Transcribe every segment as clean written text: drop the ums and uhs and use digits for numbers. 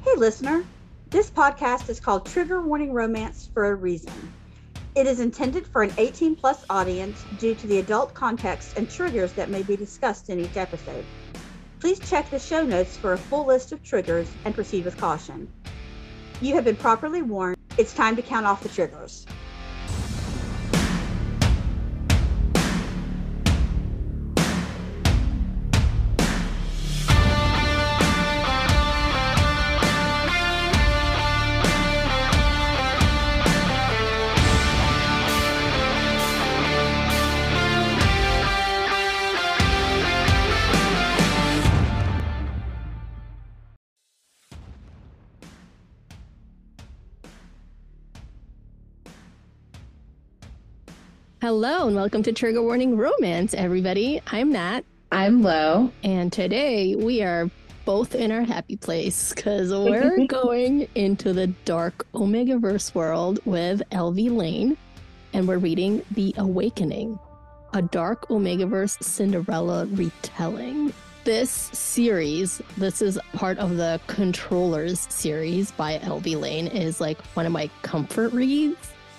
Hey, listener. This podcast is called Trigger Warning Romance for a reason. It is intended for an 18 plus audience due to the adult context and triggers that may be discussed in each episode. Please check the show notes for a full list of triggers and proceed with caution. You have been properly warned. It's time to count off the triggers. Hello and welcome to Trigger Warning Romance, everybody. I'm Nat. I'm Lo. And today we are both in our happy place because we're going into the dark Omegaverse world with L.V. Lane, and we're reading The Awakening, a dark Omegaverse Cinderella retelling. This series, this is part of the Controllers series by L.V. Lane, is like one of my comfort reads.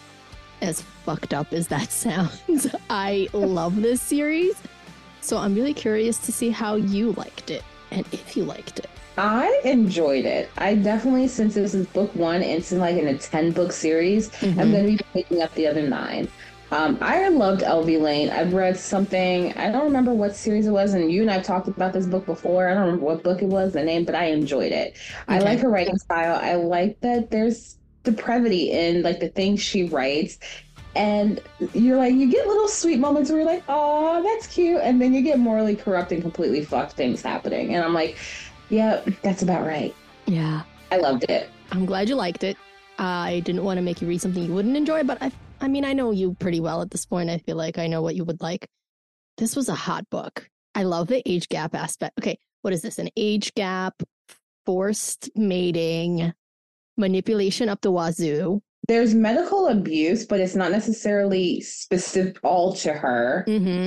As fucked up as that sounds, I love this series. So I'm really curious to see how you liked it and if you liked it. I enjoyed it. I definitely, since this is book one, and it's like in a 10-book series, I'm going to be picking up the other 9. I loved L.V. Lane. I've read something, I don't remember what series it was, and you and I talked about this book before. I don't remember what book it was, the name, but I enjoyed it. Okay. I like her writing style. I like that there's depravity in like the things she writes, and you're like, you get little sweet moments where you're like, oh, that's cute, and then you get morally corrupt and completely fucked things happening, and I'm like, yeah, that's about right. Yeah, I loved it. I'm glad you liked it. I didn't want to make you read something you wouldn't enjoy, but I mean, I know you pretty well at this point. I feel like I know what you would like. This was a hot book. I love the age gap aspect. Okay, what is this? An age gap, forced mating, manipulation up the wazoo. There's medical abuse, but it's not necessarily specific all to her.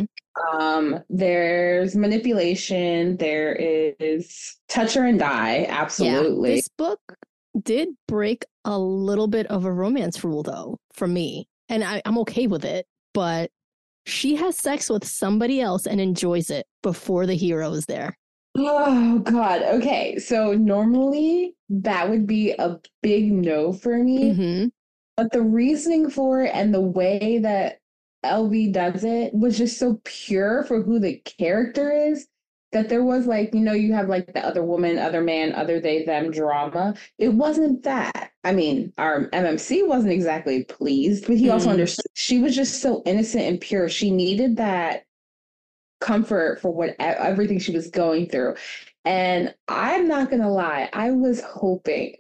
There's manipulation. There is touch her and die. Absolutely. Yeah, this book did break a little bit of a romance rule, though, for me. And I'm okay with it. But she has sex with somebody else and enjoys it before the hero is there. Oh, God. Okay. So normally that would be a big no for me. But the reasoning for it and the way that LV does it was just so pure for who the character is that there was like, you know, you have like the other woman, other man, other they, them drama. It wasn't that. I mean, our MMC wasn't exactly pleased, but he also understood. She was just so innocent and pure. She needed that comfort for everything she was going through. And I'm not going to lie, I was hoping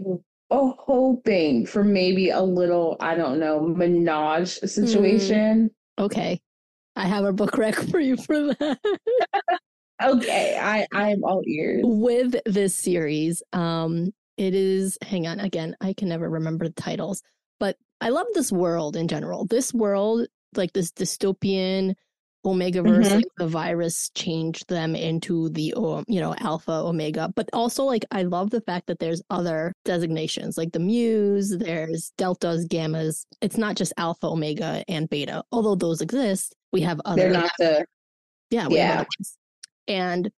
for maybe a little, I don't know, menage situation. Okay. I have a book rec for you for that. Okay, I am all ears. With this series, it is, hang on, again, I can never remember the titles, but I love this world in general. This world, like this dystopian Omegaverse, like the virus changed them into the, Alpha Omega. But also, like, I love the fact that there's other designations, like the Muse, there's Deltas, Gammas. It's not just Alpha, Omega, and Beta. Although those exist, we have other. They're not the. Yeah, we have other ones. And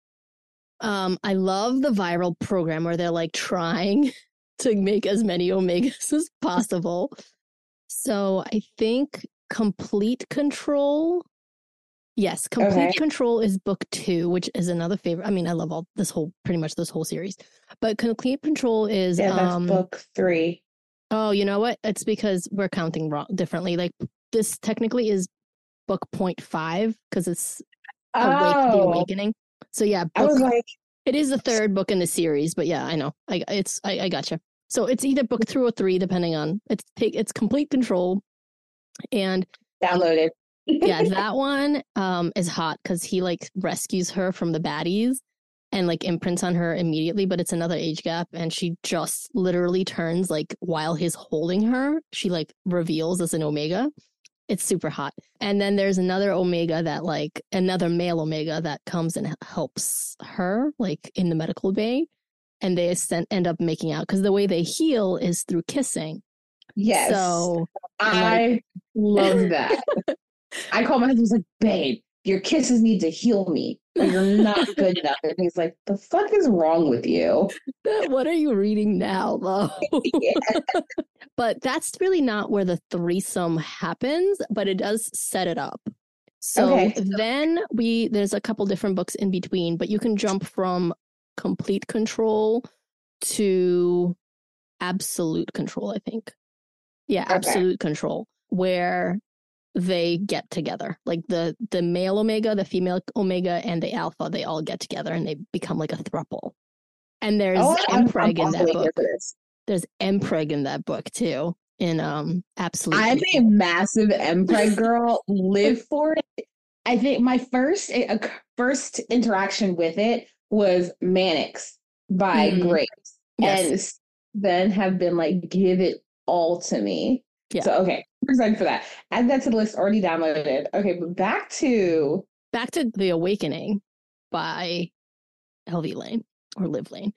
I love the viral program where they're like trying to make as many Omegas as possible. So I think Complete Control. Yes, Complete Control is book 2, which is another favorite. I mean, I love pretty much this whole series. But Complete Control is that's book 3. Oh, you know what? It's because we're counting wrong differently. Like this technically is book 0.5 because it's The Awakening. So yeah, I was like, it is the third book in the series, but yeah, I know. I gotcha. So it's either book 2 or 3, depending on it's Complete Control, and downloaded. Yeah, that one is hot because he like rescues her from the baddies and like imprints on her immediately, but it's another age gap, and she just literally turns like while he's holding her, she like reveals as an Omega. It's super hot. And then there's another Omega that like another male Omega that comes and helps her like in the medical bay. and they end up making out because the way they heal is through kissing. Yes. So I love that. I call my husband, like, babe, your kisses need to heal me, or you're not good enough. And he's like, the fuck is wrong with you? What are you reading now, though? Yeah. But that's really not where the threesome happens, but it does set it up. So then there's a couple different books in between, but you can jump from complete control to absolute control, I think. Yeah, absolute control, where they get together. Like the male Omega, the female Omega, and the Alpha, they all get together and they become like a thruple. And there's Mpreg in that book. There's Mpreg in that book too. In absolute. I'm a massive Mpreg girl. Live for it. I think my first interaction with it was Mannix by Grace, and then have been like, give it all to me. Yeah. So I'm excited for that. Add that to the list. Already downloaded. Okay, but back to The Awakening by LV Lane or Liv Lane.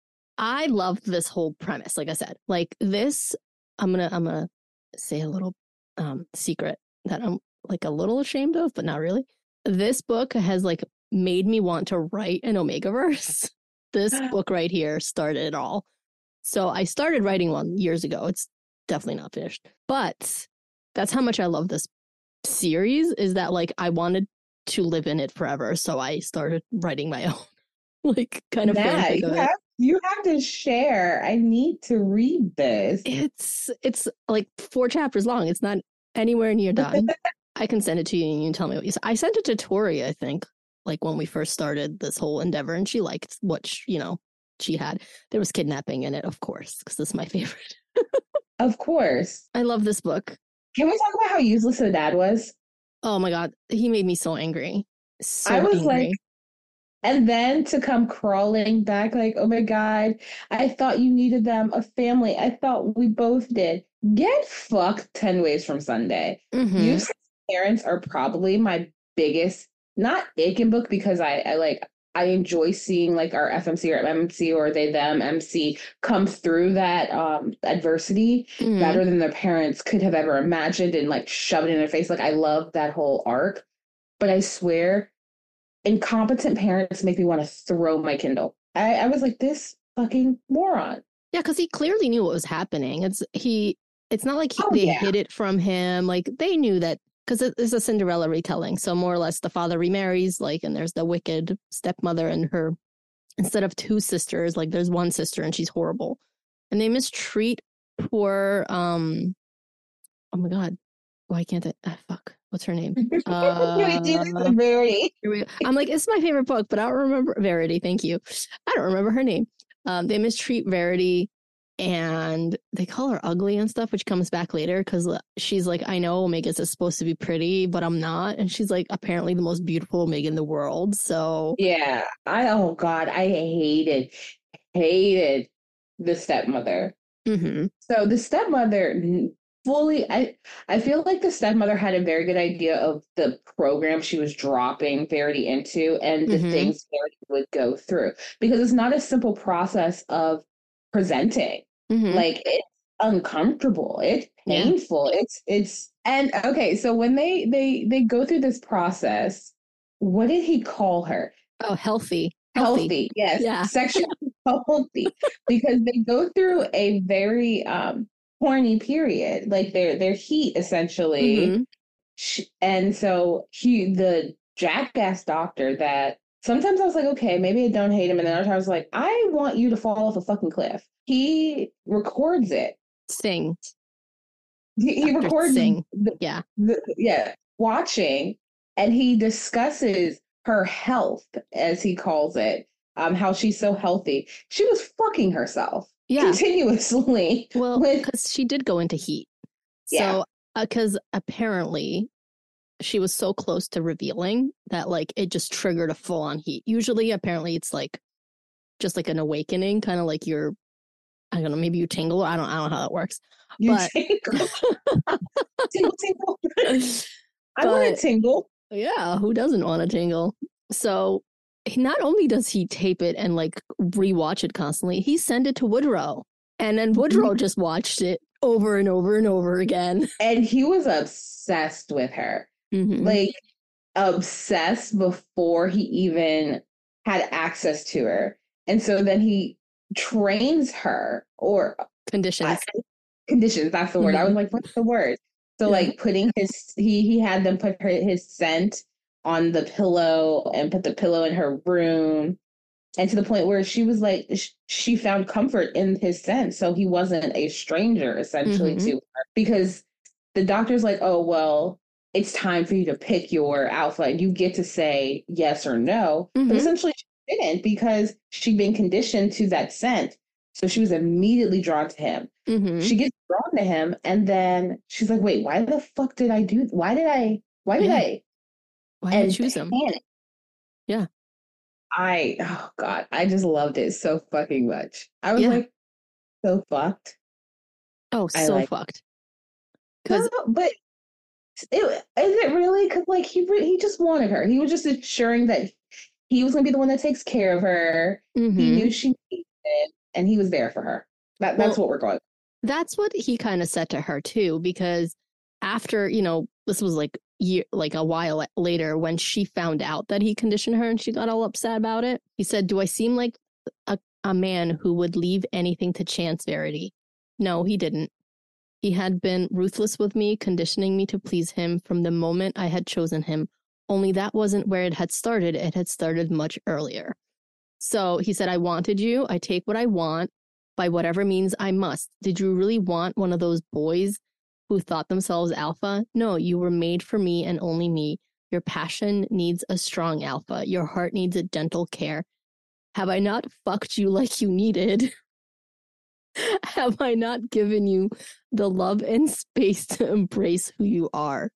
I loved this whole premise. Like I said, like this. I'm gonna say a little secret that I'm like a little ashamed of, but not really. This book has like made me want to write an Omegaverse. This book right here started it all. So I started writing one years ago. It's definitely not finished, but that's how much I love this series, is that like I wanted to live in it forever. So I started writing my own like kind of fanfic of it. You have to share. I need to read this. It's like 4 chapters long. It's not anywhere near done. I can send it to you and you can tell me what you said. I sent it to Tori, I think, like when we first started this whole endeavor, and she liked what she had. There was kidnapping in it, of course, because this is my favorite. Of course. I love this book. Can we talk about how useless the dad was? Oh my God. He made me so angry. I was angry. Like, and then to come crawling back like, oh my God, I thought you needed them, a family. I thought we both did. Get fucked 10 ways from Sunday. Mm-hmm. Useless parents are probably my biggest, not ick in book, because I enjoy seeing like our FMC or MMC or they, them, MC come through that adversity better than their parents could have ever imagined and like shove it in their face. Like I love that whole arc, but I swear incompetent parents make me want to throw my Kindle. I was like, this fucking moron. Yeah, because he clearly knew what was happening. It's not like they hid it from him. Like they knew that, because it's a Cinderella retelling. So more or less the father remarries, like, and there's the wicked stepmother and her, instead of 2 sisters, like there's 1 sister and she's horrible. And they mistreat poor, oh my God, why can't I, fuck, what's her name? Verity. I'm like, it's my favorite book, but I don't remember. Verity, thank you. I don't remember her name. They mistreat Verity and they call her ugly and stuff, which comes back later because she's like, I know Omegas is supposed to be pretty, but I'm not. And she's like apparently the most beautiful Omega in the world. So yeah, oh God, I hated the stepmother. Mm-hmm. So the stepmother fully, I feel like the stepmother had a very good idea of the program she was dropping Verity into and the things Verity would go through, because it's not a simple process of presenting. Like it's uncomfortable, it's painful, it's and okay, so when they go through this process, what did he call her? Oh, healthy, yes, yeah. Sexually healthy, because they go through a very horny period, like their heat essentially. And so the jackass doctor that sometimes I was like, okay, maybe I don't hate him, and then other times I was like, I want you to fall off a fucking cliff. He records it. Sing. He records Sing. Watching, and he discusses her health, as he calls it, how she's so healthy. She was fucking herself continuously. Well, because she did go into heat. So, because apparently she was so close to revealing that like it just triggered a full-on heat. Usually, apparently, it's like just like an awakening, kind of like you're, I don't know, maybe you tingle. I don't know how that works. Tingle. I want to tingle. Yeah, who doesn't want to tingle? So not only does he tape it and like rewatch it constantly, he sent it to Woodrow. And then Woodrow just watched it over and over and over again. And he was obsessed with her. Like, obsessed before he even had access to her. And so then he trains her, or conditions, that's the word. I was like, what's the word? So like putting he had them put his scent on the pillow and put the pillow in her room, and to the point where she was like, she found comfort in his scent, so he wasn't a stranger essentially to her, because the doctor's like, oh well, it's time for you to pick your alpha and you get to say yes or no. But essentially she didn't, because she'd been conditioned to that scent. So she was immediately drawn to him. She gets drawn to him, and then she's like, wait, why the fuck did I do? Why did I choose him? Yeah. Oh God, I just loved it so fucking much. I was like, so fucked. Oh, so fucked. Because, but is it really? Because like he just wanted her. He was just ensuring that he was gonna be the one that takes care of her. He knew she needed it, and he was there for her. That's what we're going. That's what he kind of said to her too, because after, you know, this was like a while later when she found out that he conditioned her and she got all upset about it. He said, do I seem like a man who would leave anything to chance, Verity? No, he didn't. He had been ruthless with me, conditioning me to please him from the moment I had chosen him. Only that wasn't where it had started. It had started much earlier. So he said, I wanted you. I take what I want by whatever means I must. Did you really want one of those boys who thought themselves alpha? No, you were made for me and only me. Your passion needs a strong alpha. Your heart needs a gentle care. Have I not fucked you like you needed? Have I not given you the love and space to embrace who you are?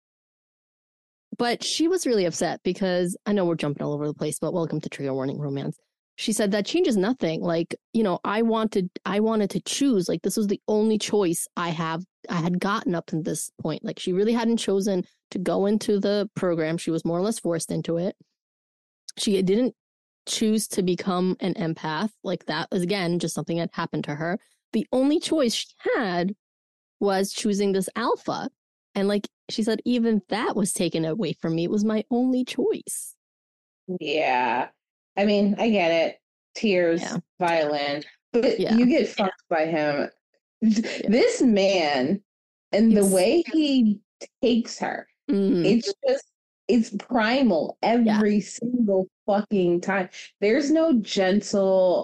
But she was really upset because, I know we're jumping all over the place, but welcome to Trigger Warning Romance. She said that changes nothing. Like, you know, I wanted to choose. Like, this was the only choice I had gotten up to this point. Like, she really hadn't chosen to go into the program. She was more or less forced into it. She didn't choose to become an empath. Like, that was, again, just something that happened to her. The only choice she had was choosing this alpha. And like she said, even that was taken away from me. It was my only choice. Yeah. I mean, I get it. Tears, violin. But you get fucked by him. This man and the way he takes her, it's primal every single fucking time. There's no gentle,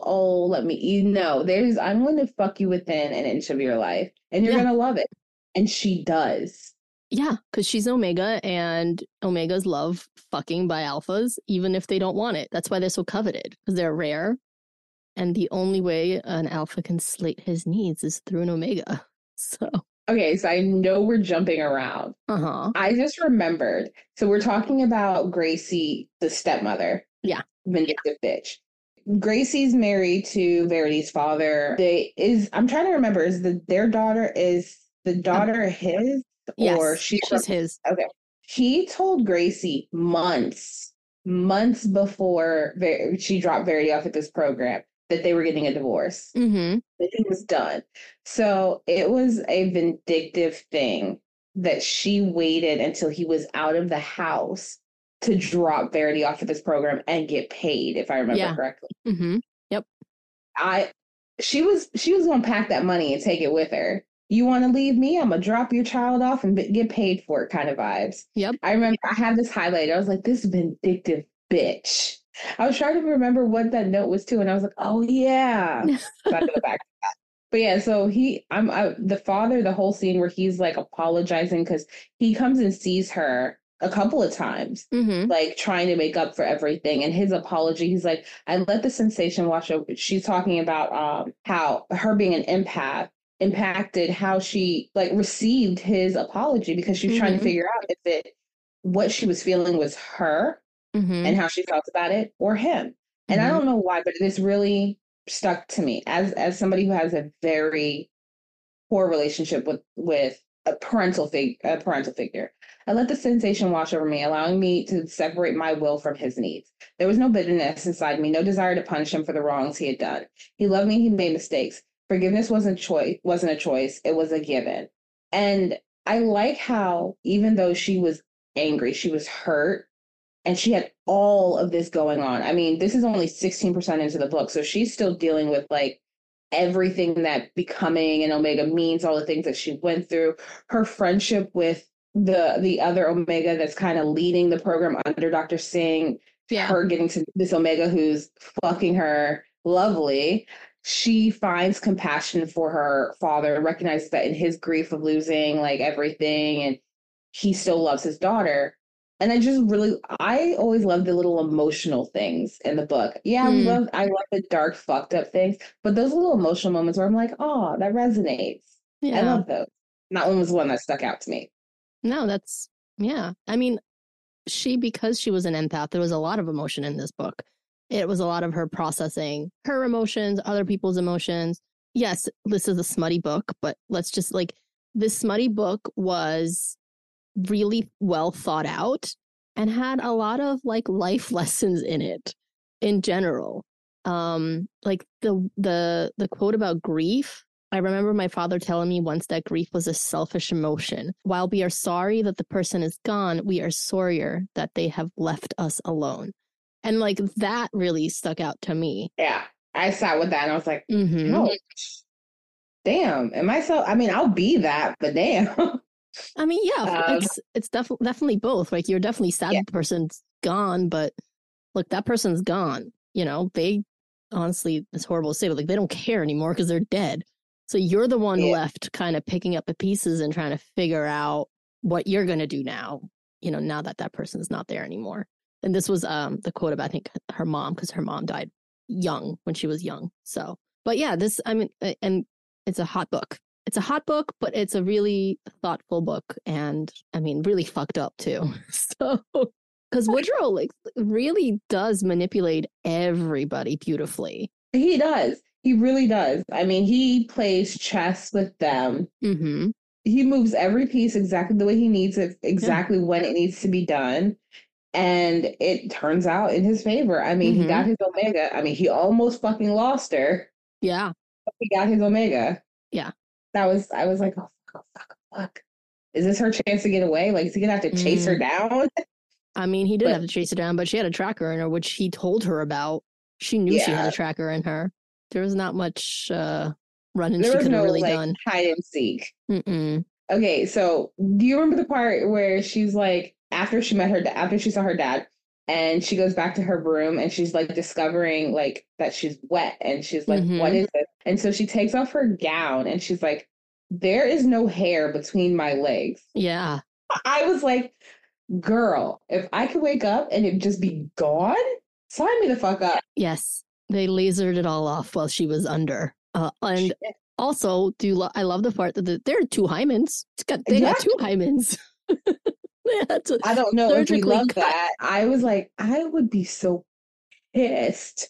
I'm going to fuck you within an inch of your life and you're going to love it. And she does. Yeah, because she's Omega, and Omegas love fucking by alphas, even if they don't want it. That's why they're so coveted, because they're rare. And the only way an alpha can slate his needs is through an Omega. So. Okay, so I know we're jumping around. I just remembered. So we're talking about Gracie, the stepmother. Yeah. Vindictive bitch. Gracie's married to Verity's father. I'm trying to remember, their daughter his? Or yes, she's his. Okay. He told Gracie months before she dropped Verity off at this program that they were getting a divorce. That he was done. So it was a vindictive thing that she waited until he was out of the house to drop Verity off at this program and get paid, if I remember correctly. Yep. She was going to pack that money and take it with her. You want to leave me? I'm going to drop your child off and get paid for it kind of vibes. Yep. I remember I had this highlighted. I was like, this vindictive bitch. I was trying to remember what that note was to, and I was like, oh, yeah. So I go back to that. But yeah, so the father, the whole scene where he's like apologizing because he comes and sees her a couple of times, like trying to make up for everything. And his apology, he's like, I let the sensation wash over. She's talking about how her being an empath impacted how she like received his apology, because she was trying to figure out if what she was feeling was her and how she felt about it, or him. And I don't know why, but this really stuck to me as somebody who has a very poor relationship with a parental figure. I let the sensation wash over me, allowing me to separate my will from his needs. There was no bitterness inside me, no desire to punish him for the wrongs he had done. He loved me, he made mistakes. Forgiveness wasn't a choice, it was a given. And I like how, even though she was angry, she was hurt, and she had all of this going on. I mean, this is only 16% into the book, so she's still dealing with like everything that becoming an Omega means, all the things that she went through, her friendship with the other Omega that's kind of leading the program under Dr. Singh, her getting to this Omega who's fucking her lovely. She finds compassion for her father, recognizes that in his grief of losing like everything, and he still loves his daughter. And I always love the little emotional things in the book. Yeah, I love the dark, fucked up things, but those little emotional moments where I'm like, oh, that resonates. Yeah. I love those. That one was one that stuck out to me. No, I mean, because she was an empath, there was a lot of emotion in this book. It was a lot of her processing her emotions, other people's emotions. Yes, this is a smutty book, but let's just this smutty book was really well thought out and had a lot of life lessons in it in general. Like the quote about grief. I remember my father telling me once that grief was a selfish emotion. While we are sorry that the person is gone, we are sorrier that they have left us alone. And that really stuck out to me. Yeah, I sat with that and I was like, oh, damn, am I so? I mean, I'll be that, but damn. I mean, yeah, it's definitely both. Like, you're definitely sad the person's gone, but look, that person's gone. You know, they honestly, it's horrible to say, but they don't care anymore because they're dead. So you're the one left kind of picking up the pieces and trying to figure out what you're going to do now, now that that person's not there anymore. And this was the quote about, I think, her mom, because her mom died young when she was young. So, but yeah, and it's a hot book. It's a hot book, but it's a really thoughtful book. And I mean, really fucked up too. So, because Woodrow really does manipulate everybody beautifully. He does. He really does. I mean, he plays chess with them. Mm-hmm. He moves every piece exactly the way he needs it, exactly when it needs to be done. And it turns out in his favor. I mean, he got his Omega. I mean, he almost fucking lost her. Yeah. But he got his Omega. Yeah. I was like, oh, fuck. Is this her chance to get away? Like, is he going to have to chase her down? I mean, he did have to chase her down, but she had a tracker in her, which he told her about. She knew she had a tracker in her. There was not much running she could have really done. Hide and seek. Mm-mm. Okay, so do you remember the part where she's like, after she saw her dad, and she goes back to her room and she's discovering that she's wet, and she's like, what is it? And so she takes off her gown and she's like, there is no hair between my legs. Yeah. I was like, girl, if I could wake up and it just be gone, sign me the fuck up. Yes. They lasered it all off while she was under. And also, I love the part that there are two hymens. They got two hymens. I don't know if we love that. I was like, I would be so pissed.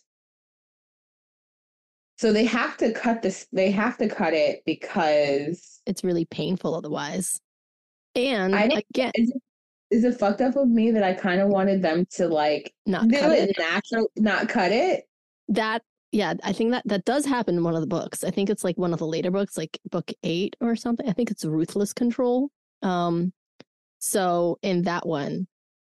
So they have to cut this. They have to cut it because it's really painful otherwise. And again, is it fucked up of me that I kind of wanted them to not do it natural, not cut it? I think that does happen in one of the books. I think it's one of the later books, like book 8 or something. I think it's Ruthless Control. So in that one,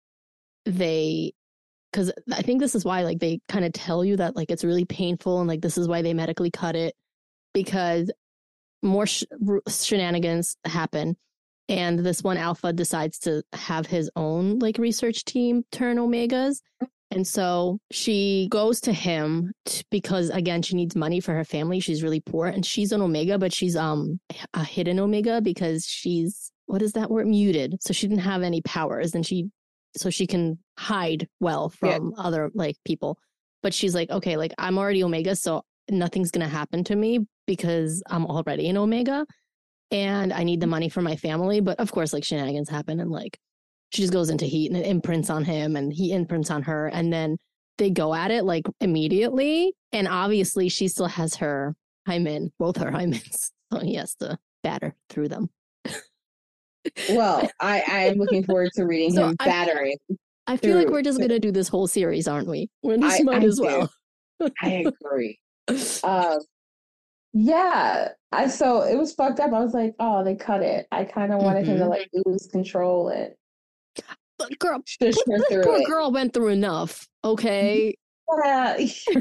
because I think this is why they kind of tell you that it's really painful, and this is why they medically cut it, because more shenanigans happen. And this one alpha decides to have his own research team turn Omegas. And so she goes to him because, again, she needs money for her family. She's really poor, and she's an Omega, but she's a hidden Omega because she's, what is that word? Muted. So she didn't have any powers, and so she can hide well from other people. But she's like, okay, I'm already Omega, so nothing's going to happen to me because I'm already an Omega, and I need the money for my family. But of course, shenanigans happen, and she just goes into heat, and it imprints on him and he imprints on her. And then they go at it immediately. And obviously she still has her hymen, both her hymens. So he has to batter through them. Well, I am looking forward to reading So him battering. I feel like we're just gonna do this whole series, aren't we? We just might I as do. well. I agree. Um, yeah. So it was fucked up. I was like, oh, they cut it. I kind of wanted him to like lose control and But girl, push her this through poor it. girl went through enough. Okay. Yeah,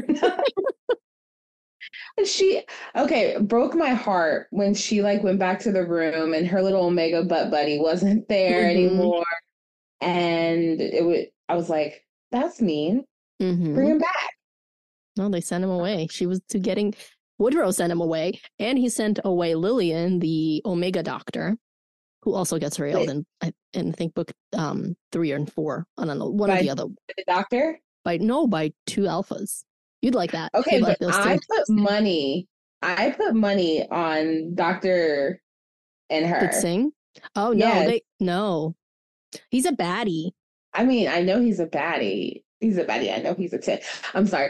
she broke my heart when she like went back to the room and her little Omega butt buddy wasn't there anymore. And I was like, that's mean. Bring him back. No, they sent him away. Woodrow sent him away, and he sent away Lillian, the Omega Doctor, who also gets railed in I think book 3 and 4. I don't know, one or the other. The Doctor? By 2 alphas. You'd like that. Okay, You'd but like those I two. put money on Doctor and her. Did Singh? Oh yes. no. He's a baddie. I mean, I know he's a baddie. He's a baddie. I know he's a 10. I'm sorry.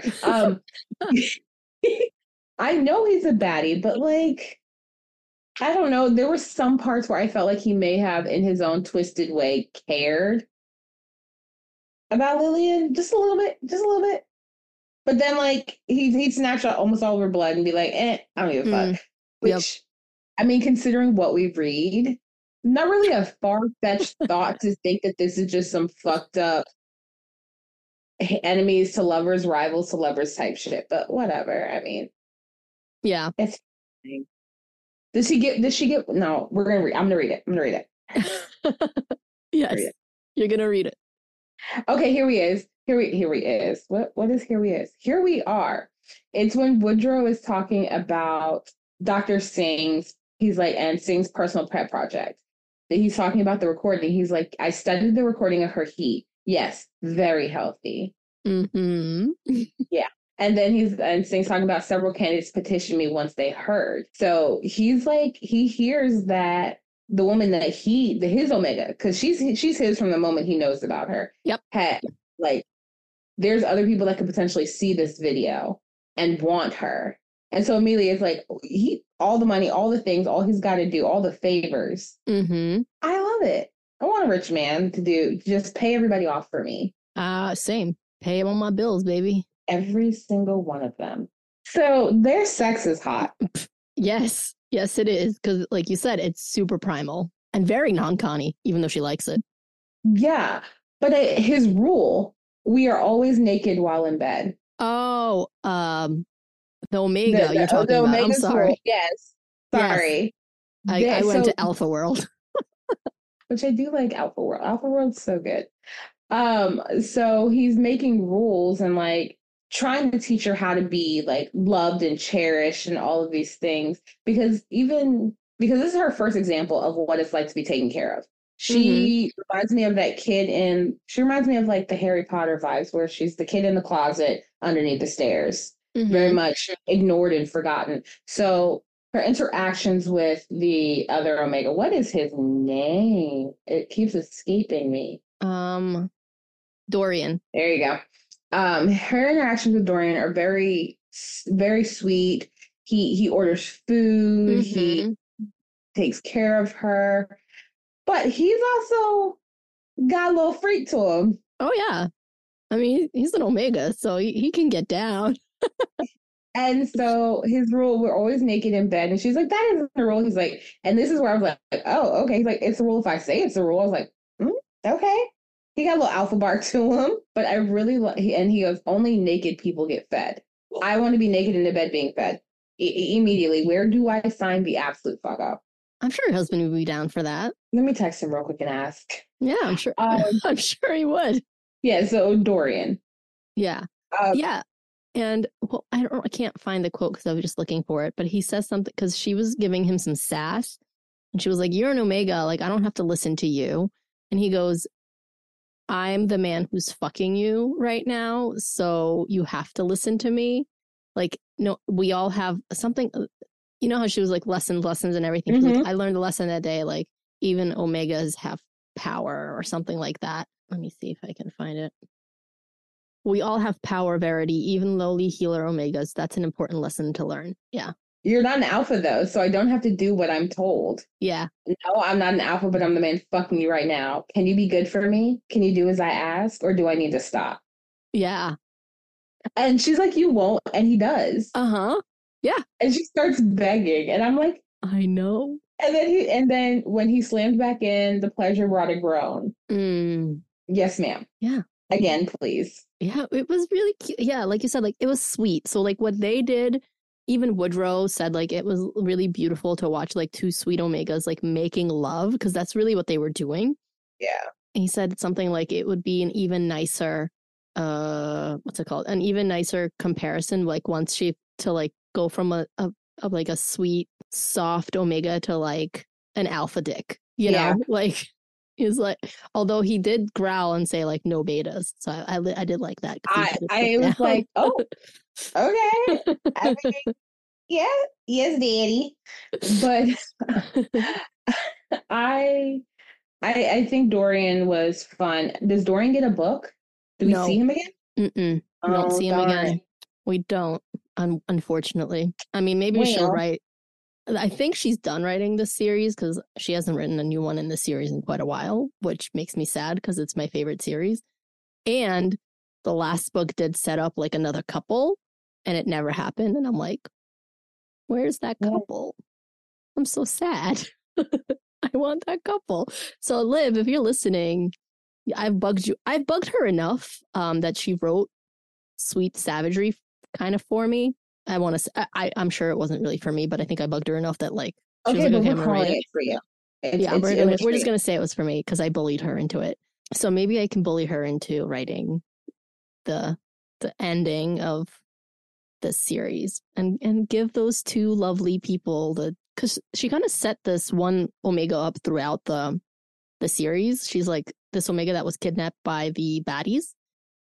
I know he's a baddie, but like, I don't know. There were some parts where I felt like he may have, in his own twisted way, cared about Lillian just a little bit. But then, like, he'd snatch out almost all of her blood and be like, I don't give a fuck. Which, I mean, considering what we read, not really a far-fetched thought to think that this is just some fucked up enemies to lovers, rivals to lovers type shit. But whatever. I mean, yeah. It's fine. Does she get? No, I'm gonna read it. Yes, you're gonna read it. Okay, here he is. Here he is. What is here he is? Here we are. It's when Woodrow is talking about Dr. Singh's, he's like, and Singh's personal pet project. That he's talking about the recording. He's like, I studied the recording of her heat. Yes, very healthy. Yeah. And then Singh's talking about several candidates petitioned me once they heard. So he's like, he hears that the woman that his Omega, because she's his from the moment he knows about her. Yep. Had like, there's other people that could potentially see this video and want her. And so immediately it's like, all the money, all the things, all he's got to do, all the favors. I love it. I want a rich man to just pay everybody off for me. Same. Pay him on my bills, baby. Every single one of them. So their sex is hot. Yes, it is. Because like you said, it's super primal and very non-Connie, even though she likes it. Yeah. But his rule, we are always naked while in bed. Oh, the Omega you're talking about. I'm sorry. Rule. Yes. Sorry. Yes. I went to Alpha World. Which I do like Alpha World. Alpha World's so good. So he's making rules and like trying to teach her how to be like loved and cherished and all of these things because this is her first example of what it's like to be taken care of. She reminds me of that kid she reminds me of like the Harry Potter vibes where she's the kid in the closet underneath the stairs, very much ignored and forgotten. So her interactions with the other Omega, what is his name? It keeps escaping me. Dorian. There you go. Her interactions with Dorian are very, very sweet. He orders food. He takes care of her, but he's also got a little freak to him. Oh yeah, I mean he's an Omega, so he can get down. And so his rule, we're always naked in bed, and she's like, "That isn't a rule." He's like, and this is where I was like, "Oh, okay." He's like, "It's a rule if I say it's a rule." I was like, "Okay." He got a little alpha bark to him, but I really and he goes, only naked people get fed. I want to be naked in the bed being fed immediately. Where do I sign the absolute fuck up? I'm sure your husband would be down for that. Let me text him real quick and ask. Yeah, I'm sure. I'm sure he would. Yeah. So Dorian. Yeah. Yeah. And well, I can't find the quote because I was just looking for it, but he says something because she was giving him some sass and she was like, "You're an Omega. Like, I don't have to listen to you." And he goes, "I'm the man who's fucking you right now, so you have to listen to me." Like, no, we all have something. You know how she was like lessons and everything. Like, I learned a lesson that day. Like, even Omegas have power or something like that. Let me see if I can find it. We all have power, Verity, even lowly healer Omegas. That's an important lesson to learn. Yeah. You're not an alpha though, so I don't have to do what I'm told. Yeah. No, I'm not an alpha, but I'm the man fucking you right now. Can you be good for me? Can you do as I ask, or do I need to stop? Yeah. And she's like, you won't, and he does. Uh-huh. Yeah. And she starts begging, and I'm like, I know. And then when he slammed back in, the pleasure brought a groan. Yes, ma'am. Yeah. Again, please. Yeah, it was really cute. Yeah, like you said, like it was sweet. So like what they did, even Woodrow said like it was really beautiful to watch like two sweet Omegas like making love, because that's really what they were doing. Yeah. And he said something like it would be an even nicer what's it called? An even nicer comparison, like once she to like go from a like a sweet, soft Omega to like an alpha dick. You know? Like he's like, although he did growl and say like no betas, so I did like that. I was like, oh, okay, I mean, yeah, yes, daddy. But I think Dorian was fun. Does Dorian get a book? Do we see him again? We don't see him again. We don't, unfortunately. I mean, maybe she'll write. I think she's done writing this series because she hasn't written a new one in this series in quite a while, which makes me sad because it's my favorite series. And the last book did set up like another couple, and it never happened. And I'm like, where's that couple? I'm so sad. I want that couple. So Liv, if you're listening, I've bugged you. I've bugged her enough that she wrote Sweet Savagery kind of for me. I want to. I'm sure it wasn't really for me, but I think I bugged her enough that like. She okay, was like, but we're calling it for you. We're just gonna say it was for me because I bullied her into it. So maybe I can bully her into writing the ending of this series and give those two lovely people because she kind of set this one Omega up throughout the series. She's like this Omega that was kidnapped by the baddies,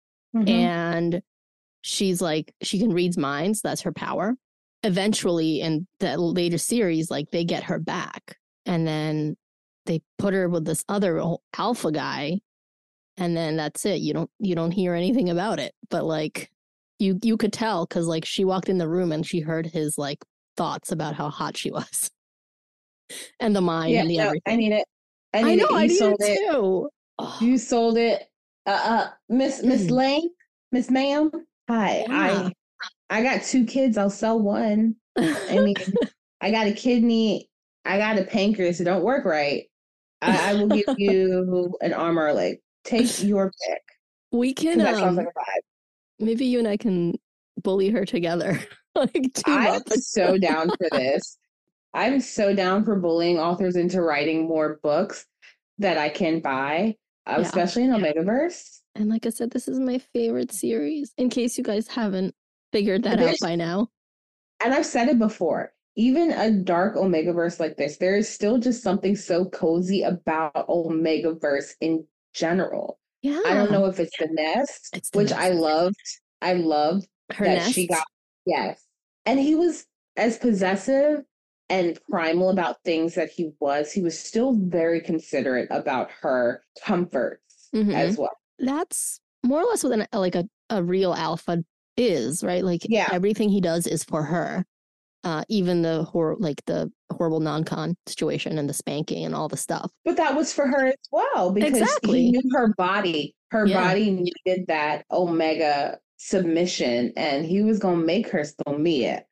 and she's like, she can read minds. That's her power. Eventually, in the later series, like they get her back, and then they put her with this other alpha guy, and then that's it. You don't hear anything about it. But like, you could tell because like she walked in the room and she heard his like thoughts about how hot she was, and the mind and the everything. I need it. I need it too. Oh. You sold it, Miss Lane, Miss Ma'am. Hi, yeah. I got 2 kids. I'll sell one. I mean, I got a kidney. I got a pancreas. It don't work right. I will give you an arm or a leg. Take your pick. We can. That sounds like a vibe. Maybe you and I can bully her together. I'm so down for this. I'm so down for bullying authors into writing more books that I can buy, especially in Omegaverse. And like I said, this is my favorite series, in case you guys haven't figured that out by now. And I've said it before, even a dark Omegaverse like this, there is still just something so cozy about Omegaverse in general. Yeah. I don't know if it's the nest, which I loved. I loved her that nest? She got, yes. And he was as possessive and primal about things that he was still very considerate about her comforts as well. That's more or less what a real alpha is, right? Like everything he does is for her. Even the horrible non-con situation and the spanking and all the stuff. But that was for her as well, because he knew her body. Her body needed that Omega submission, and he was gonna make her submit.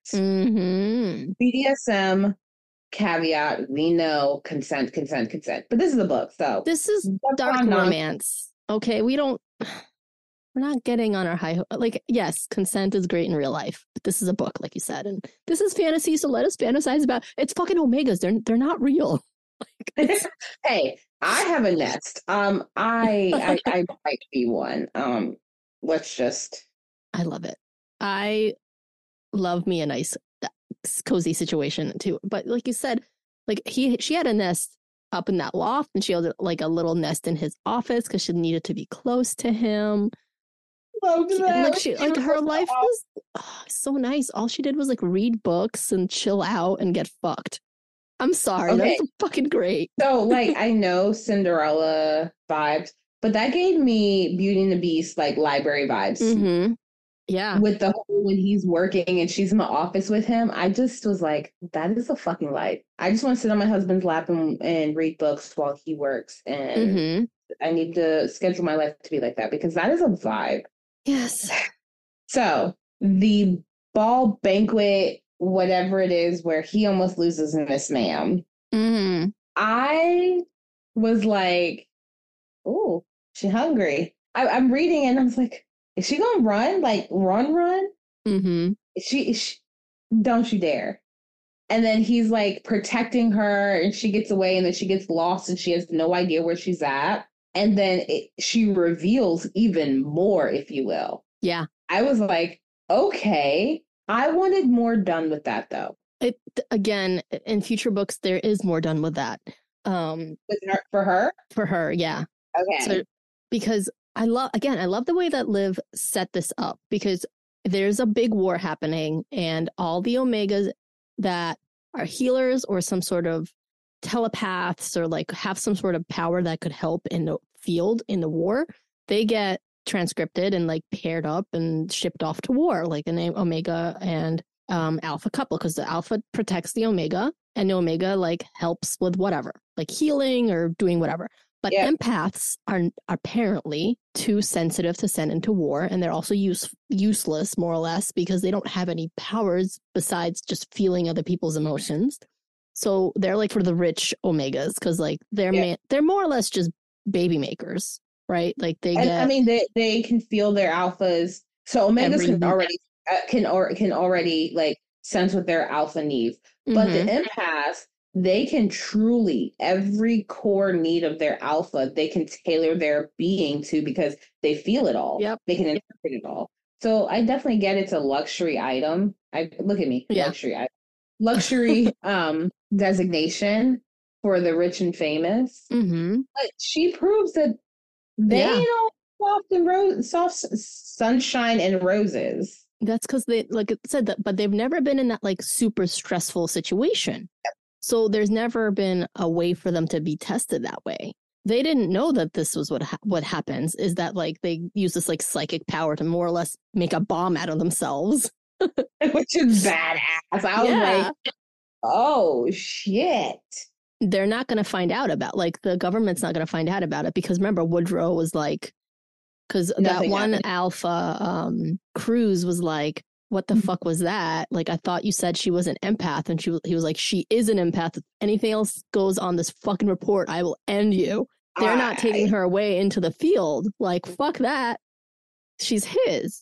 BDSM caveat: we know consent. But this is a book, so this is dark romance. Okay, we're not getting on our high. Like, yes, consent is great in real life, but this is a book, like you said, and this is fantasy. So let us fantasize about. It's fucking Omegas. They're not real. Hey, I have a nest. I might be one. Let's just. I love it. I love me a nice, cozy situation too. But like you said, like she had a nest up in that loft, and she had like a little nest in his office because she needed to be close to him. Like her life was so nice. All she did was like read books and chill out and get fucked. I'm sorry, that's fucking great. So like I know Cinderella vibes, but that gave me Beauty and the Beast like library vibes. Yeah. With the whole when he's working and she's in the office with him, I just was like, that is a fucking life. I just want to sit on my husband's lap and read books while he works. And I need to schedule my life to be like that because that is a vibe. Yes. So the ball banquet, whatever it is, where he almost loses Miss Ma'am. I was like, oh, she hungry. I'm reading and I was like, is she gonna run? Like run? She don't you dare. And then he's like protecting her and she gets away and then she gets lost and she has no idea where she's at. And then she reveals even more, if you will. Yeah. I was like, okay. I wanted more done with that though. Again, in future books, there is more done with that. For her? For her, yeah. Okay. So, because I love the way that Liv set this up, because there's a big war happening and all the Omegas that are healers or some sort of telepaths or like have some sort of power that could help in the field in the war, they get transcripted and like paired up and shipped off to war, like an Omega and Alpha couple, because the Alpha protects the Omega and the Omega like helps with whatever, like healing or doing whatever. But empaths are apparently too sensitive to send into war, and they're also useless, more or less, because they don't have any powers besides just feeling other people's emotions. So they're like for the rich Omegas, because like they're more or less just baby makers, right? Like they can feel their alphas. So Omegas can already like sense what their alpha needs, but the empaths, they can truly, every core need of their alpha, they can tailor their being to because they feel it all. Yep. They can interpret it all. So I definitely get it's a luxury item. Look at me, luxury designation for the rich and famous. But she proves that they don't soft sunshine and roses. That's because they, like it said, that, but they've never been in that like super stressful situation. So there's never been a way for them to be tested that way. They didn't know that this was what happens, is that like they use this like psychic power to more or less make a bomb out of themselves. Which is badass. I was like, oh shit. They're not going to find out about, like, the government's not going to find out about it, because remember, Woodrow was like, because that one happened. Alpha Cruz was like, what the fuck was that? Like, I thought you said she was an empath. And he was like, she is an empath. If anything else goes on this fucking report, I will end you. They're not taking her away into the field. Like, fuck that. She's his.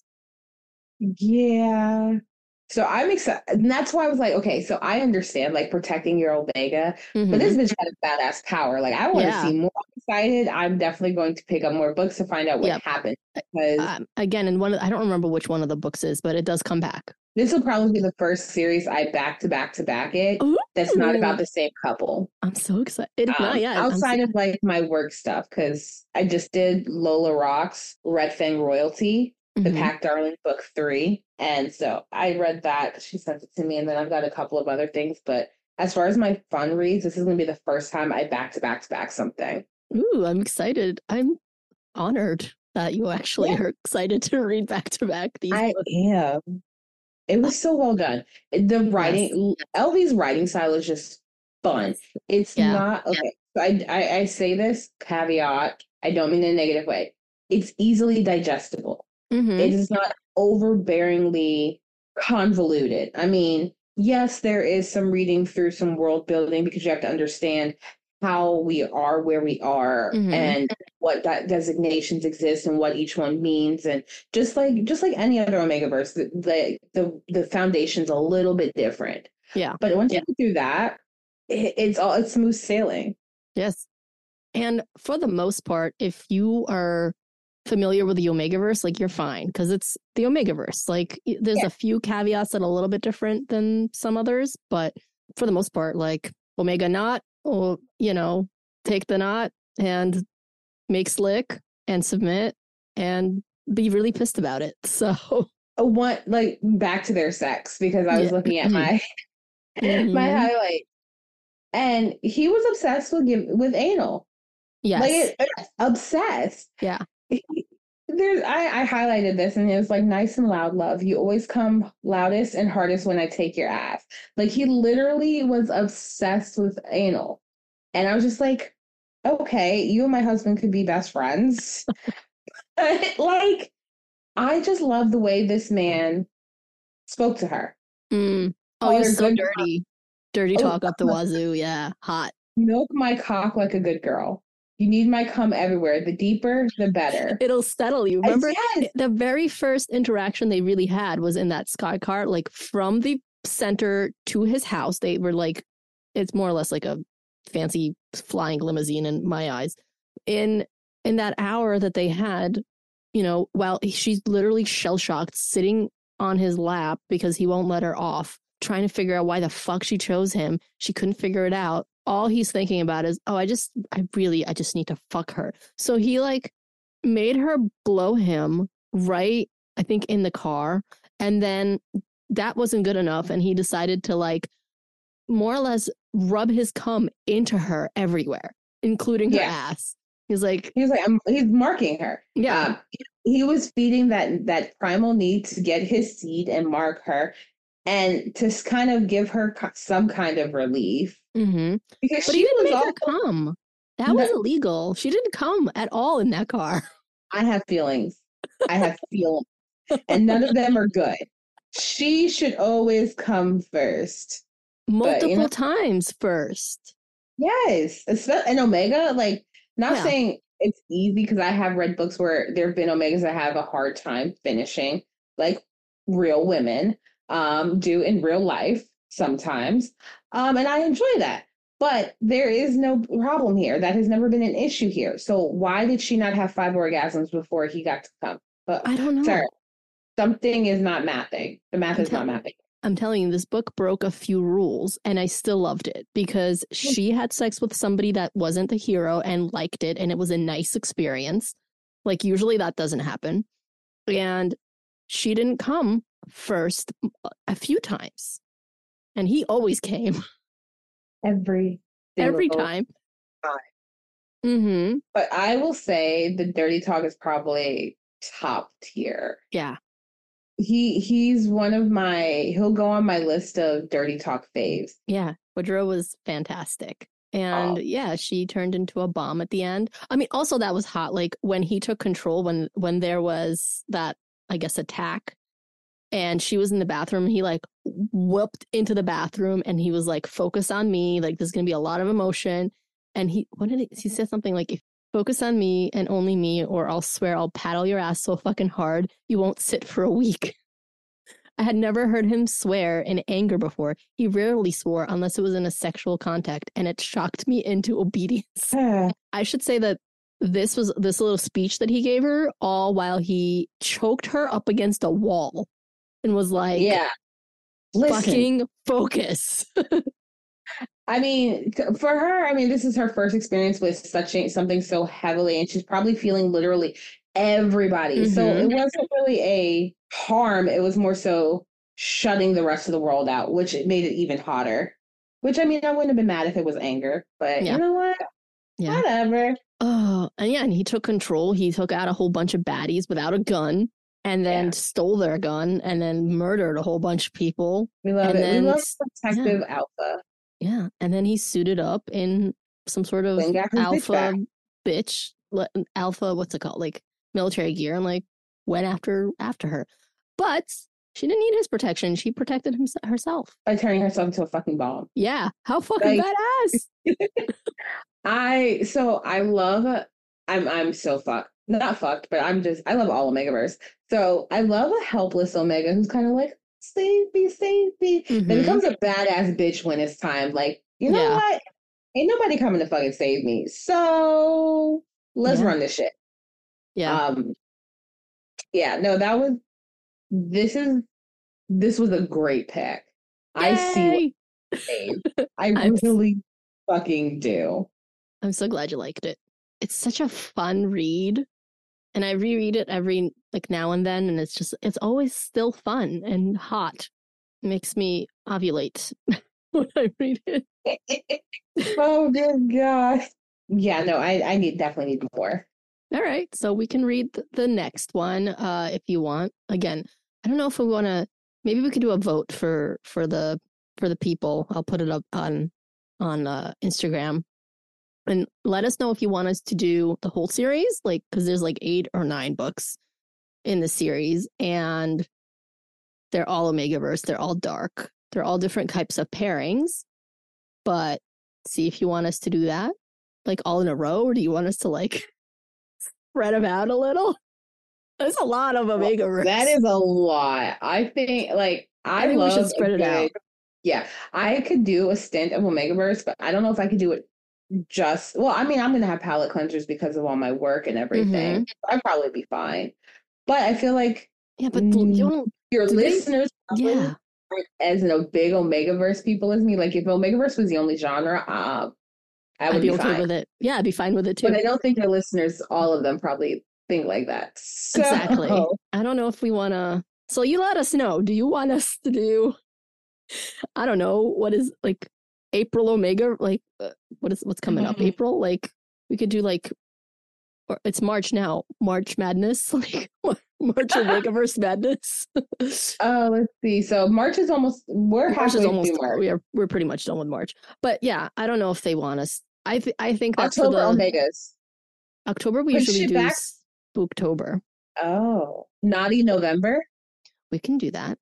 Yeah. So I'm excited. And that's why I was like, okay, so I understand like protecting your Omega, but this bitch had a badass power. Like, I want to see more. Excited. I'm definitely going to pick up more books to find out what happened. Because again, I don't remember which one of the books is, but it does come back. This will probably be the first series I back to back it. Ooh. That's not about the same couple. I'm so excited. Outside of like my work stuff, because I just did Lola Rocks, Red Fang Royalty, the Pack Darling book 3. And so I read that. She sent it to me, and then I've got a couple of other things. But as far as my fun reads, this is going to be the first time I back to back something. Ooh, I'm excited. I'm honored that you actually are excited to read back to back these books. I am. It was so well done. The writing, LV's writing style is just fun. It's not, okay. So I say this caveat. I don't mean in a negative way. It's easily digestible. It is not overbearingly convoluted. I mean, yes, there is some reading through some world building because you have to understand how we are where we are and what that designations exist and what each one means, and just like any other Omegaverse, the foundation's a little bit different. But once you get through that, it's smooth sailing. Yes. And for the most part, if you are familiar with the Omegaverse, like, you're fine, because it's the Omegaverse. Like, there's a few caveats that are a little bit different than some others, but for the most part, like, Omega knot, or, take the knot and make slick and submit and be really pissed about it. So like, back to their sex, because I was looking at my my highlight, and he was obsessed with anal. Yes. Like, obsessed. Yeah. The I highlighted this and it was like nice and loud love. You always come loudest and hardest when I take your ass. Like he literally was obsessed with anal. And I was just like, okay, you and my husband could be best friends. Like, I just love the way this man spoke to her. Oh, he was so dirty. Dirty talk up the wazoo. Yeah, hot. Milk my cock like a good girl. You need my cum everywhere. The deeper, the better. It'll settle you. Remember, the very first interaction they really had was in that Sky Car, like from the center to his house. They were like, it's more or less like a fancy flying limousine in my eyes. In that hour that they had, you know, while she's literally shell-shocked, sitting on his lap because he won't let her off, trying to figure out why the fuck she chose him. She couldn't figure it out. All he's thinking about is, I just need to fuck her. So he like made her blow him right, I think, in the car. And then that wasn't good enough. And he decided to like more or less rub his cum into her everywhere, including her ass. He's marking her. Yeah. He was feeding that primal need to get his seed and mark her and to kind of give her some kind of relief. Mm-hmm. Because but she he didn't was make her come. That was illegal. She didn't come at all in that car. I have feelings. And none of them are good. She should always come first. Multiple times first. Yes. And Omega, like, not saying it's easy because I have read books where there have been Omegas that have a hard time finishing, like real women do in real life sometimes. And I enjoy that. But there is no problem here. That has never been an issue here. So why did she not have 5 orgasms before he got to come? I don't know. Sorry, something is not mathing. The math is not mathing. I'm telling you, this book broke a few rules and I still loved it because she had sex with somebody that wasn't the hero and liked it. And it was a nice experience. Like usually that doesn't happen. And she didn't come first a few times. And he always came. Every time. Mm-hmm. But I will say the dirty talk is probably top tier. Yeah. He's one of he'll go on my list of dirty talk faves. Yeah. Woodrow was fantastic. And she turned into a bomb at the end. I mean, also that was hot. Like when he took control, when there was that, I guess, attack and she was in the bathroom, he like whooped into the bathroom and he was like, focus on me. Like there's going to be a lot of emotion. And he said something like, if focus on me and only me, or I'll swear I'll paddle your ass so fucking hard you won't sit for a week. I had never heard him swear in anger before. He rarely swore unless it was in a sexual contact, and it shocked me into obedience. I should say that this little speech that he gave her all while he choked her up against a wall and was like, fucking focus. I mean, for her, I mean, this is her first experience with something so heavily, and she's probably feeling literally everybody. Mm-hmm. So it wasn't really a harm. It was more so shutting the rest of the world out, which made it even hotter. Which, I mean, I wouldn't have been mad if it was anger, but you know what? Yeah. Whatever. Oh, and he took control. He took out a whole bunch of baddies without a gun. And then stole their gun and then murdered a whole bunch of people. We love it. We love Protective Alpha. Yeah. And then he suited up in some sort of alpha bitch, alpha, what's it called? Like military gear, and like went after her. But she didn't need his protection. She protected herself. By turning herself into a fucking bomb. Yeah. How fucking badass. I'm so fucked. Not fucked, but I love all Omegaverse. So I love a helpless Omega who's kind of like, save me. Mm-hmm. Then becomes a badass bitch when it's time. Like, you know what? Ain't nobody coming to fucking save me. So let's run this shit. Yeah. No, this was a great pick. Yay! I see what I really fucking do. I'm so glad you liked it. It's such a fun read. And I reread it every like now and then, and it's always still fun and hot. It makes me ovulate when I read it. Oh dear God. Yeah, no, I definitely need more. All right. So we can read the next one if you want. Again, I don't know if we want to. Maybe we could do a vote for the people. I'll put it up on Instagram, and let us know if you want us to do the whole series, like because there's like 8 or 9 books in the series, and they're all Omegaverse. They're all dark. They're all different types of pairings. But see if you want us to do that, like all in a row, or do you want us to like spread them out a little? There's a lot of Omegaverse. That is a lot. I think I think love we should spread it out. Yeah, I could do a stint of Omegaverse, but I don't know if I could do it I'm going to have palette cleansers because of all my work and everything. Mm-hmm. I'd probably be fine. But I feel like but your listeners aren't as big Omegaverse people as me. Like if Omegaverse was the only genre, I would be okay fine with it. Yeah, I'd be fine with it too. But I don't think your listeners, all of them, probably think like that. So, exactly. I don't know if we want to. So you let us know. Do you want us to do? I don't know. What is like April Omega? Like what's coming up? April? Like we could do like, or it's March now. March Madness. Like March Omegaverse Madness. Let's see. So March is almost. We're halfway through March. We're pretty much done with March. But yeah, I don't know if they want us. I think that's October Omegas. October we usually do Spooktober. Oh, Naughty November. We can do that.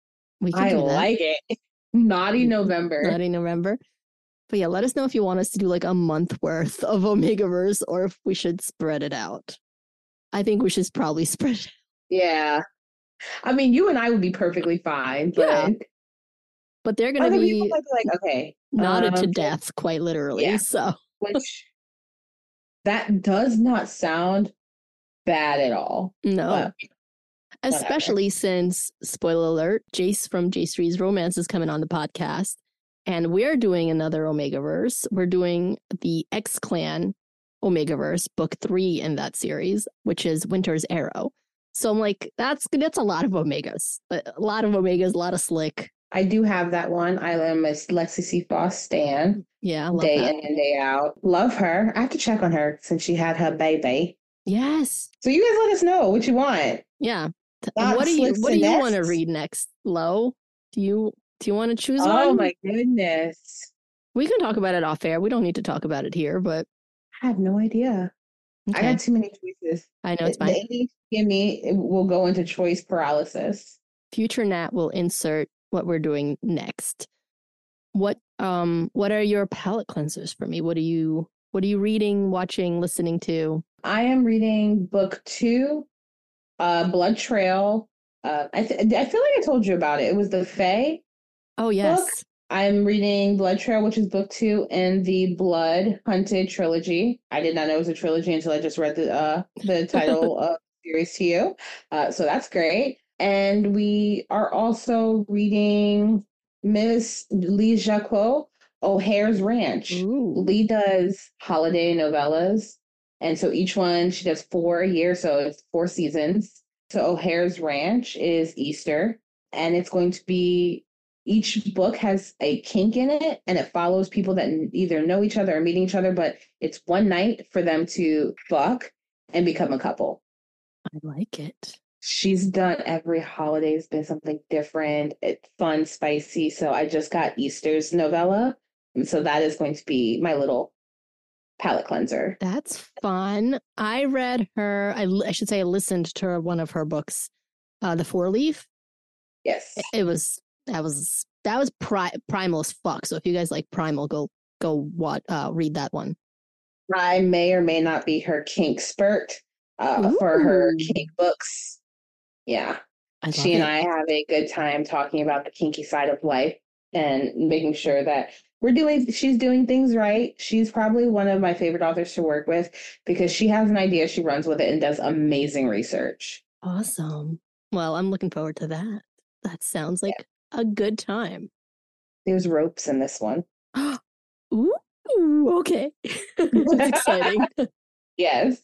I like it. Naughty November. Naughty November. But yeah, let us know if you want us to do like a month worth of Omegaverse or if we should spread it out. I think we should probably spread it out. Yeah. I mean, you and I would be perfectly fine, but yeah. But they're going to be like, okay, knotted to death, quite literally. Yeah. So, which that does not sound bad at all. No. Especially since, spoiler alert, Jace from Jace Reads Romance is coming on the podcast. And we're doing another Omegaverse. We're doing the X-Clan Omegaverse, book 3 in that series, which is Winter's Arrow. So I'm like, that's a lot of Omegas. A lot of Omegas, a lot of slick. I do have that one. I am a Lexi C. Foss stan. Yeah, I love day that. in and day out. Love her. I have to check on her since she had her baby. Yes. So you guys let us know what you want. Yeah. What do you want to read next, Lo? Do you want to choose one? Oh my goodness. We can talk about it off air. We don't need to talk about it here, but I have no idea. Okay. I got too many choices. I know it's fine. The ADHD will go into choice paralysis. Future Nat will insert what we're doing next. What are your palette cleansers for me? What are you reading, watching, listening to? I am reading book 2, Blood Trail. I feel like I told you about it. It was the Fae. Oh yes. Book. I'm reading Blood Trail, which is book 2 in the Blood Hunted trilogy. I did not know it was a trilogy until I just read the title of the series to you. So that's great. And we are also reading Miss Lee Jacquot, O'Hare's Ranch. Ooh. Lee does holiday novellas. And so each one, she does 4 a year. So it's 4 seasons. So O'Hare's Ranch is Easter. And it's going to be, each book has a kink in it. And it follows people that either know each other or meeting each other. But it's one night for them to fuck and become a couple. I like it. She's done every holiday. It's been something different. It's fun, spicy. So I just got Easter's novella. And so that is going to be my little palette cleanser. That's fun. I read her, I should say I listened to one of her books, The Four Leaf. Yes. That was primal as fuck. So if you guys like primal, go read that one. I may or may not be her kink spurt for her kink books. Yeah. She and I have a good time talking about the kinky side of life and making sure that she's doing things right. She's probably one of my favorite authors to work with because she has an idea, she runs with it and does amazing research. Awesome. Well, I'm looking forward to that. That sounds like a good time. There's ropes in this one. Ooh, okay. That's exciting. Yes.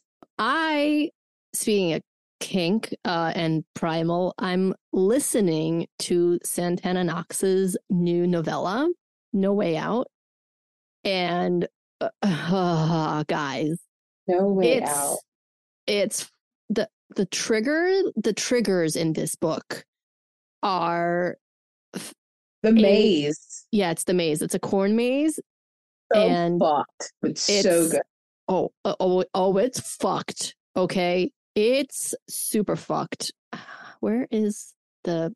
Speaking of kink and primal, I'm listening to Santana Knox's new novella, No Way Out. And guys, No Way Out. it's the triggers in this book are the maze. Yeah, it's the maze. It's a corn maze. So and fucked. It's so good. It's fucked. Okay. It's super fucked. Where is the...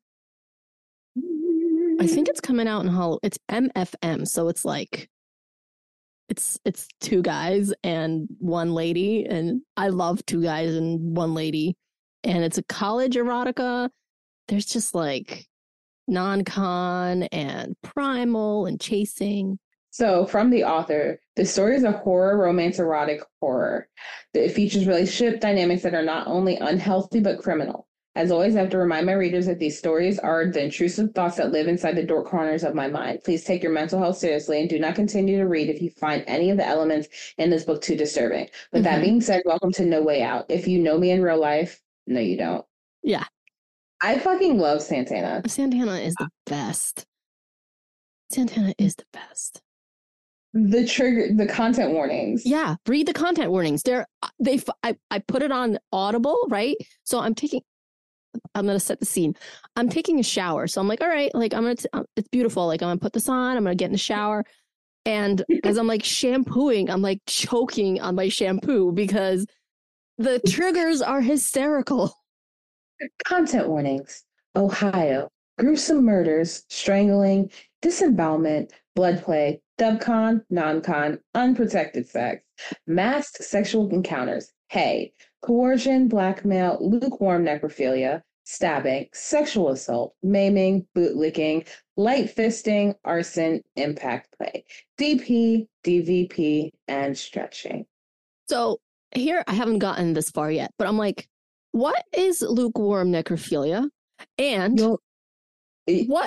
I think it's coming out in Halloween. It's MFM, so it's like it's two guys and one lady, and I love two guys and one lady, and it's a college erotica. There's just like non-con and primal and chasing. So, from the author, the story is a horror, romance, erotic horror. It features relationship dynamics that are not only unhealthy but criminal. As always, I have to remind my readers that these stories are the intrusive thoughts that live inside the dark corners of my mind. Please take your mental health seriously and do not continue to read if you find any of the elements in this book too disturbing. With that being said, welcome to No Way Out. If you know me in real life, no, you don't. Yeah. I fucking love Santana. Santana is the best. Santana is the best. The content warnings. Yeah, read the content warnings. I put it on Audible, right? So I'm going to set the scene. I'm taking a shower. So I'm like, all right, like it's beautiful. Like I'm going to put this on. I'm going to get in the shower. And as I'm like shampooing, I'm like choking on my shampoo because the triggers are hysterical. Content warnings. Ohio. Gruesome murders, strangling, disembowelment, blood play, dubcon, non-con, unprotected sex, masked sexual encounters, coercion, blackmail, lukewarm necrophilia, stabbing, sexual assault, maiming, bootlicking, light fisting, arson, impact play, DP, DVP, and stretching. So here, I haven't gotten this far yet, but I'm like, what is lukewarm necrophilia? And what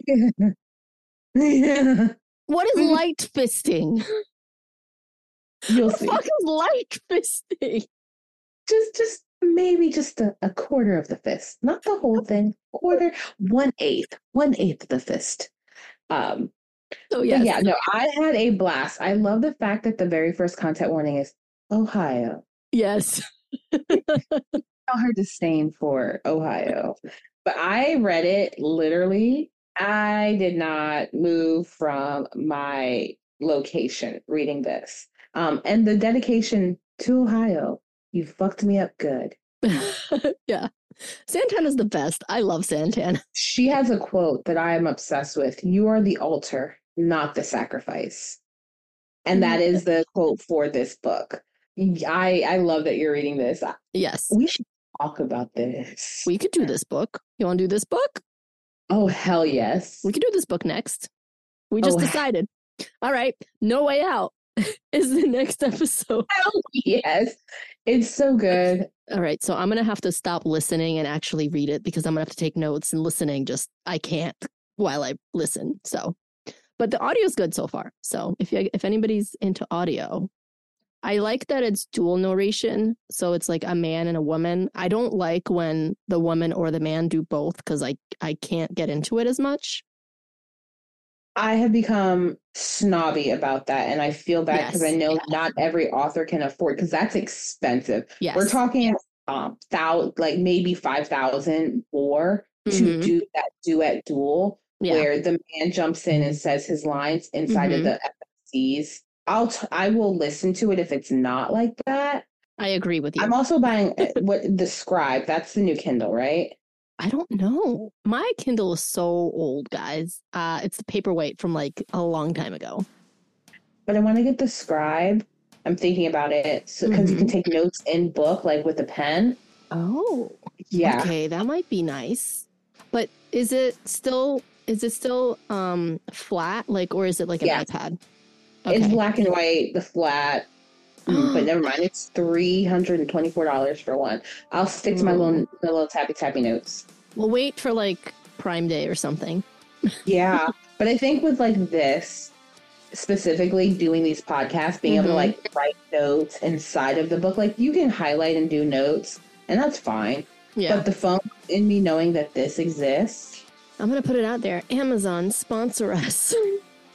what is light fisting? You'll what see. the fuck is light fisting? Just maybe just a quarter of the fist, not the whole thing. Quarter, 1/8 of the fist. So yes. yeah, no, I had a blast. I love the fact that the very first content warning is Ohio. Yes. Her disdain for Ohio, but I read it literally. I did not move from my location reading this. And the dedication to Ohio, you fucked me up good. Yeah. Santana's the best. I love Santana. She has a quote that I am obsessed with. You are the altar, not the sacrifice. And that is the quote for this book. I love that you're reading this. Yes. We should talk about this. We could do this book. You want to do this book? Oh, hell yes. We could do this book next. We just decided. All right. No Way Out is the next episode. Hell yes. It's so good. All right. So I'm going to have to stop listening and actually read it because I'm going to have to take notes, and listening I can't while I listen. So, but the audio is good so far. So if anybody's into audio, I like that it's dual narration. So it's like a man and a woman. I don't like when the woman or the man do both because I can't get into it as much. I have become snobby about that, and I feel bad because I know not every author can afford, because that's expensive. Yes. We're talking like maybe 5,000 more to do that duet duel where the man jumps in and says his lines inside of the FFCs. I will listen to it if it's not like that. I agree with you. I'm also buying the Scribe. That's the new Kindle, right? I don't know. My Kindle is so old, guys. It's the paperweight from like a long time ago. But I want to get the Scribe. I'm thinking about it because you can take notes in book, like with a pen. Oh, yeah. Okay, that might be nice. But is it still flat, like, or is it like an iPad? Okay. It's black and white, the flat. But never mind. It's $324 for one. I'll stick to my little tappy notes. We'll wait for like Prime Day or something. Yeah, but I think with like this specifically, doing these podcasts, being able to like write notes inside of the book, like you can highlight and do notes, and that's fine. Yeah. But the phone in me knowing that this exists, I'm gonna put it out there. Amazon, sponsor us.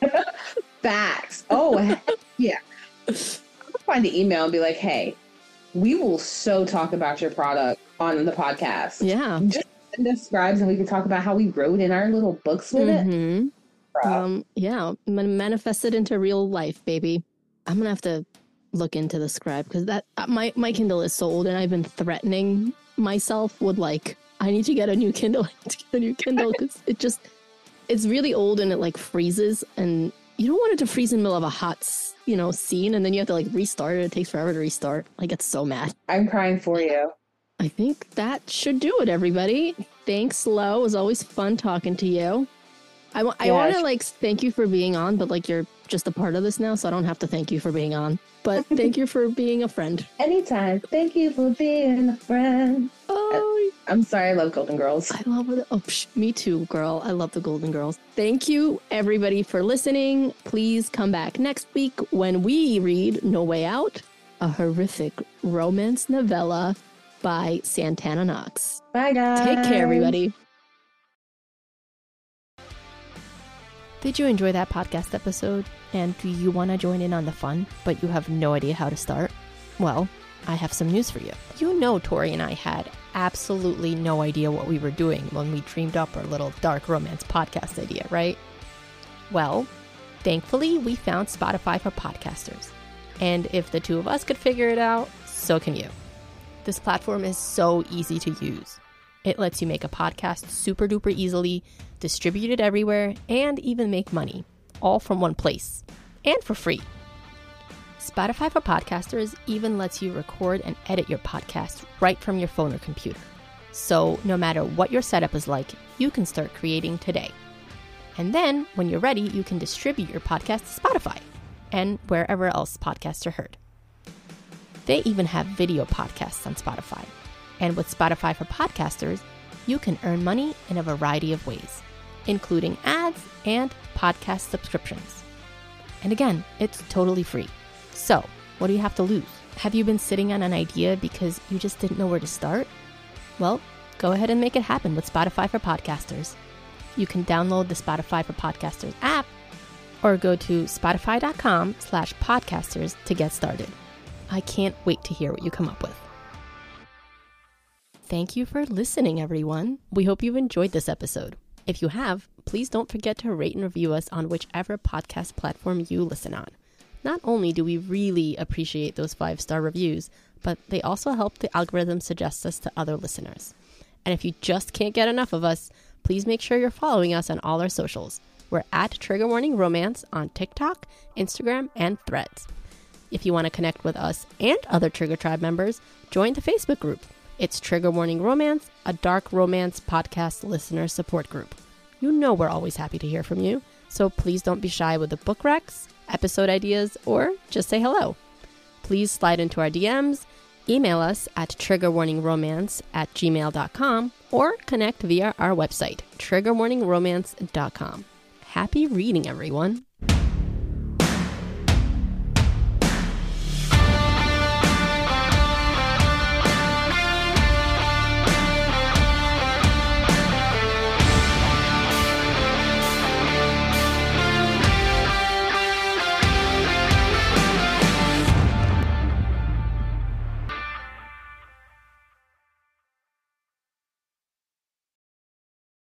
Facts. Oh yeah. I'll find an email and be like, hey, we will so talk about your product on the podcast. Yeah. Just send us scribes and we can talk about how we wrote in our little books with it. Yeah, I'm gonna manifest it into real life, baby. I'm gonna have to look into the scribe because that my Kindle is so old, and I've been threatening myself with like, I need to get a new Kindle. Because it's really old and it like freezes, and you don't want it to freeze in the middle of a hot scene, and then you have to like restart it. It takes forever to restart. I get so mad. I'm crying for you. I think that should do it, everybody. Thanks, Lo. It was always fun talking to you. I want to like thank you for being on, but like you're just a part of this now, so I don't have to thank you for being on. But thank you for being a friend. Anytime. Thank you for being a friend. Oh, I'm sorry. I love Golden Girls. I love it. Oh, me too, girl. I love the Golden Girls. Thank you, everybody, for listening. Please come back next week when we read No Way Out, a horrific romance novella by Santana Knox. Bye, guys. Take care, everybody. Did you enjoy that podcast episode? And do you want to join in on the fun, but you have no idea how to start? Well, I have some news for you. You know Tori and I had absolutely no idea what we were doing when we dreamed up our little dark romance podcast idea, right? Well, thankfully, we found Spotify for podcasters. And if the two of us could figure it out, so can you. This platform is so easy to use. It lets you make a podcast super duper easily, distribute it everywhere, and even make money, all from one place, and for free. Spotify for Podcasters even lets you record and edit your podcast right from your phone or computer. So no matter what your setup is like, you can start creating today. And then, when you're ready, you can distribute your podcast to Spotify and wherever else podcasts are heard. They even have video podcasts on Spotify. And with Spotify for Podcasters, you can earn money in a variety of ways, including ads and podcast subscriptions. And again, it's totally free. So, what do you have to lose? Have you been sitting on an idea because you just didn't know where to start? Well, go ahead and make it happen with Spotify for Podcasters. You can download the Spotify for Podcasters app or go to spotify.com/podcasters to get started. I can't wait to hear what you come up with. Thank you for listening, everyone. We hope you've enjoyed this episode. If you have, please don't forget to rate and review us on whichever podcast platform you listen on. Not only do we really appreciate those 5-star reviews, but they also help the algorithm suggest us to other listeners. And if you just can't get enough of us, please make sure you're following us on all our socials. We're at Trigger Warning Romance on TikTok, Instagram, and Threads. If you want to connect with us and other Trigger Tribe members, join the Facebook group. It's Trigger Warning Romance, a dark romance podcast listener support group. You know we're always happy to hear from you, so please don't be shy with the book recs, episode ideas, or just say hello. Please slide into our DMs, email us at triggerwarningromance@gmail.com, or connect via our website, triggerwarningromance.com. Happy reading, everyone!